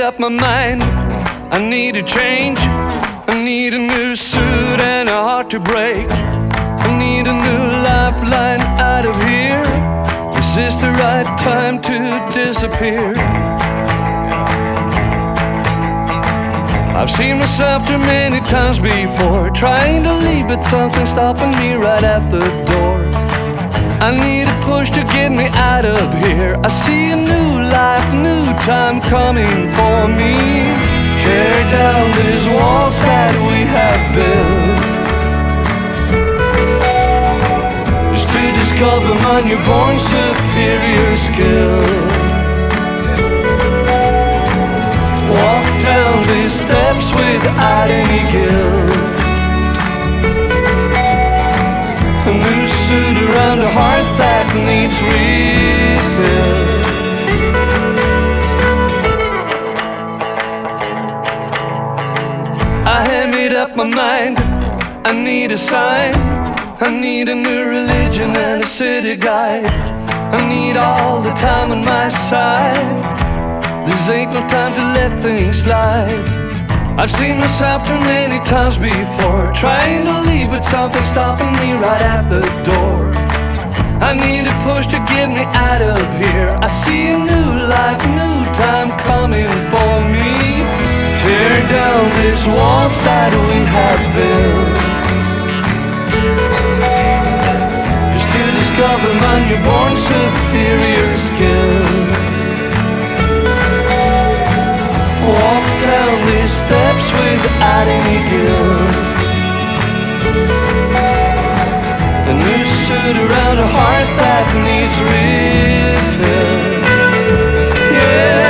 up my mind. I need a change. I need a new suit and a heart to break. I need a new lifeline out of here. Is this the right time to disappear? I've seen myself too many times before, trying to leave, but something's stopping me right at the door. I need a push to get me out of here. I see a new life, new time coming for me. Tear down these walls that we have built, just to discover my newborn superior skill. Walk down these steps without any guilt. A new suit around a heart that needs refill. I have made up my mind. I need a sign. I need a new religion and a city guide. I need all the time on my side. This ain't no time to let things slide. I've seen myself too many times before, trying to leave, but something's stopping me right at the door. I need a push to get me out of here. I see a new life, new time coming for me. Tear down these walls that we have built, just to discover my newborn superior skill. Walk down these steps without any guilt. A new suit around a heart that needs refill. Yeah.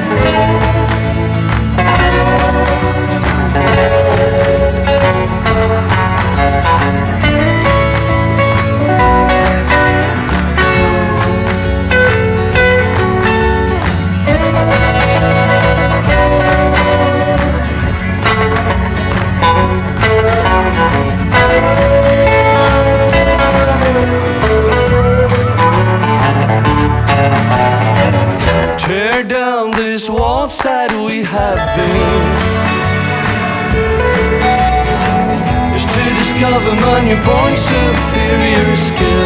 Tear down these walls that we have built, just to discover my newborn superior skill.